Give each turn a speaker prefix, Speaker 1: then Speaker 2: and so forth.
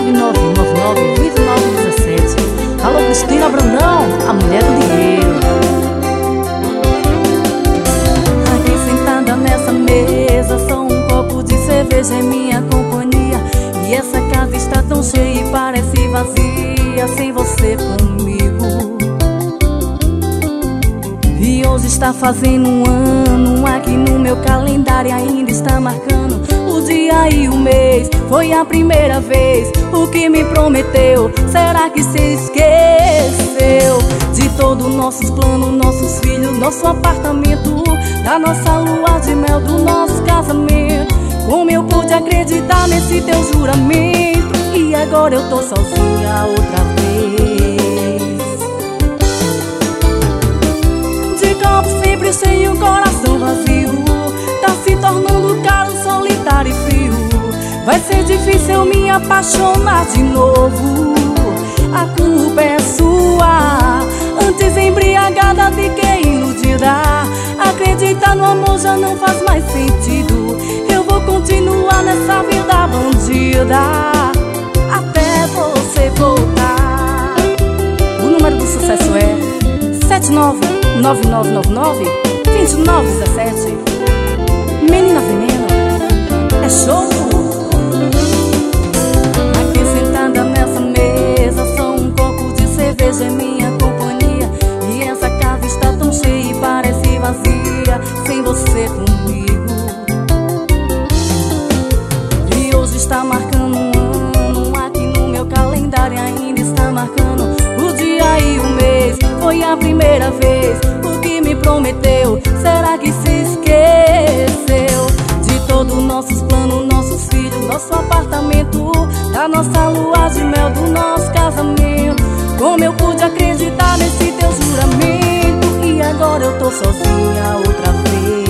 Speaker 1: 999992917. Alô, Cristina Brandão, a mulher do dinheiro. Aqui sentada nessa mesa, só um copo de cerveja em minha companhia. E essa casa está tão cheia e parece vazia sem você comigo. E hoje está fazendo um ano, aqui no meu calendário ainda está marcando o dia e o mês. Foi a primeira vez, o que me prometeu, será que se esqueceu? De todos nossos planos, nossos filhos, nosso apartamento, da nossa lua de mel, do nosso casamento. Como eu pude acreditar nesse teu juramento? E agora eu tô sozinha outra vez. De copo sempre cheio, coração vazio, tá se tornando caro, solitário e frio. Vai ser difícil eu me apaixonar de novo. A culpa é sua, antes embriagada de que iludida. Acreditar no amor já não faz mais sentido. Eu vou continuar nessa vida bandida até você voltar. O número do sucesso é 7999992917. Menina Veneno, é show. Aqui sentada nessa mesa, só um copo de cerveja em minha companhia. E essa casa está tão cheia e parece vazia sem você comigo. E hoje está marcando um ano, aqui no meu calendário ainda está marcando o dia e o mês. Foi a primeira vez, o que me prometeu, será que se esqueceu? De todos nossos planos, nossos filhos, nosso apartamento, da nossa lua de mel, do nosso casamento. Como eu pude acreditar nesse teu juramento? E agora eu tô sozinha outra vez.